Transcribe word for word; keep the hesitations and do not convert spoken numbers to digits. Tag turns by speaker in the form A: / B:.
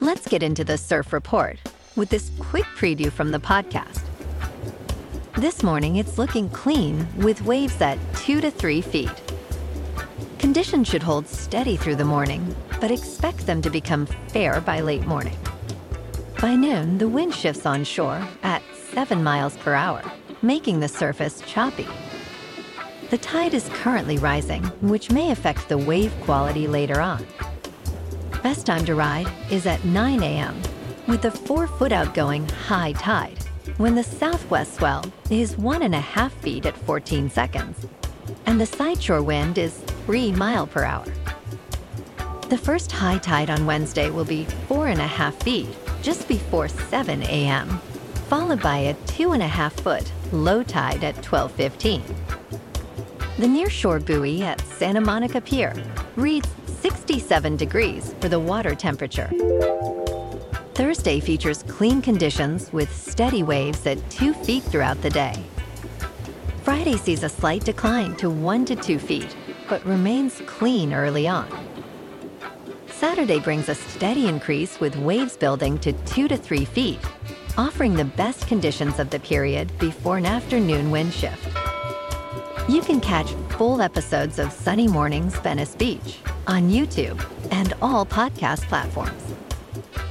A: Let's get into the surf report with this quick preview from the podcast. This morning, it's looking clean with waves at two to three feet. Conditions should hold steady through the morning, but expect them to become fair by late morning. By noon, the wind shifts onshore at seven miles per hour, making the surface choppy. The tide is currently rising, which may affect the wave quality later on. Best time to ride is at nine a.m. with the four-foot outgoing high tide, when the southwest swell is one and a half feet at fourteen seconds, and the sideshore wind is three mile per hour. The first high tide on Wednesday will be four and a half feet just before seven a.m., followed by a two and a half foot low tide at twelve fifteen. The nearshore buoy at Santa Monica Pier reads sixty-seven degrees for the water temperature. Thursday features clean conditions with steady waves at two feet throughout the day. Friday sees a slight decline to one to two feet, but remains clean early on. Saturday brings a steady increase with waves building to two to three feet, offering the best conditions of the period before an afternoon wind shift. You can catch full episodes of Sunny Mornings Venice Beach on YouTube and all podcast platforms.